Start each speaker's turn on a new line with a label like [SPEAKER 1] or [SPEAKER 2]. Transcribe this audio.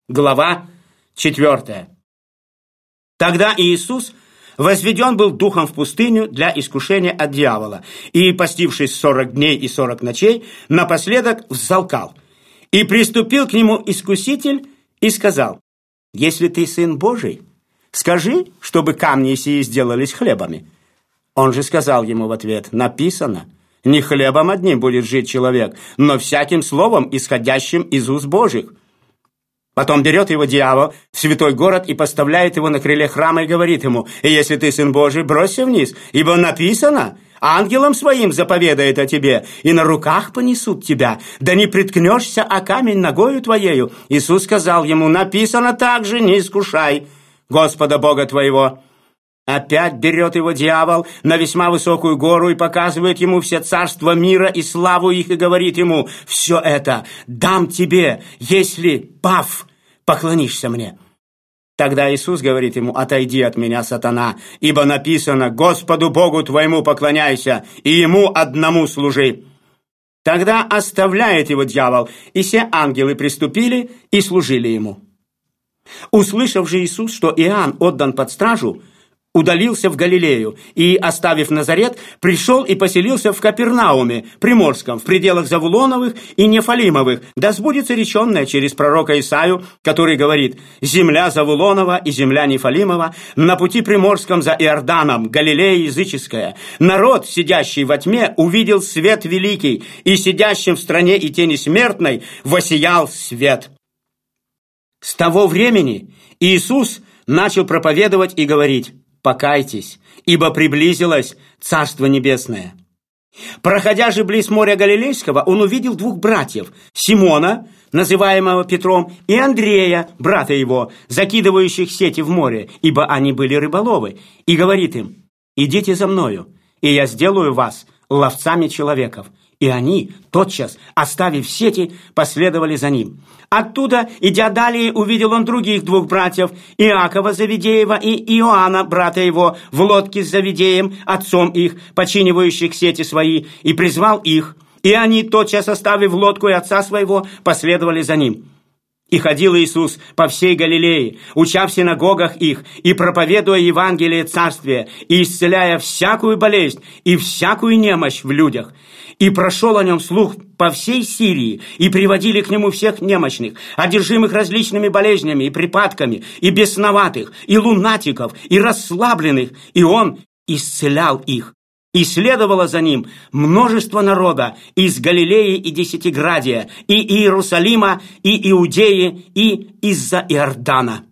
[SPEAKER 1] Глава 4. Тогда Иисус возведен был духом в пустыню для искушения от дьявола, и, постившись 40 дней и 40 ночей, напоследок взалкал. И приступил к нему искуситель и сказал: «Если ты сын Божий, скажи, чтобы камни сии сделались хлебами». Он же сказал ему в ответ: «Написано: не хлебом одним будет жить человек, но всяким словом, исходящим из уст Божьих». Потом берет его дьявол в святой город и поставляет его на крыле храма и говорит ему: «Если ты сын Божий, бросься вниз, ибо написано: ангелам своим заповедает о тебе, и на руках понесут тебя, да не приткнешься о камень ногою твоею». Иисус сказал ему: «Написано также: не искушай Господа Бога твоего». Опять берет его дьявол на весьма высокую гору и показывает ему все царства мира и славу их, и говорит ему: «Все это дам тебе, если, пав, поклонишься мне». Тогда Иисус говорит ему: «Отойди от меня, сатана, ибо написано: Господу Богу твоему поклоняйся, и Ему одному служи». Тогда оставляет его дьявол, и все ангелы приступили и служили ему. Услышав же Иисус, что Иоанн отдан под стражу, удалился в Галилею и, оставив Назарет, пришел и поселился в Капернауме Приморском, в пределах Завулоновых и Нефалимовых, да сбудется реченное через пророка Исаию, который говорит: «Земля Завулонова и земля Нефалимова на пути Приморском за Иорданом, Галилея языческая. Народ, сидящий во тьме, увидел свет великий, и сидящим в стране и тени смертной воссиял свет». С того времени Иисус начал проповедовать и говорить: «Покайтесь, ибо приблизилось Царство Небесное». Проходя же близ моря Галилейского, он увидел двух братьев: Симона, называемого Петром, и Андрея, брата его, закидывающих сети в море, ибо они были рыболовы, и говорит им: «Идите за мною, и я сделаю вас ловцами человеков». И они, тотчас, оставив сети, последовали за ним. Оттуда, идя далее, увидел он других двух братьев, Иакова Завидеева и Иоанна, брата его, в лодке с Завидеем, отцом их, починивающих сети свои, и призвал их. И они, тотчас оставив лодку и отца своего, последовали за ним. И ходил Иисус по всей Галилее, уча в синагогах их, и проповедуя Евангелие Царствия, и исцеляя всякую болезнь и всякую немощь в людях. И прошел о нем слух по всей Сирии, и приводили к нему всех немощных, одержимых различными болезнями и припадками, и бесноватых, и лунатиков, и расслабленных, и он исцелял их. И следовало за ним множество народа из Галилеи и Десятиградия, и Иерусалима, и Иудеи, и из-за Иордана.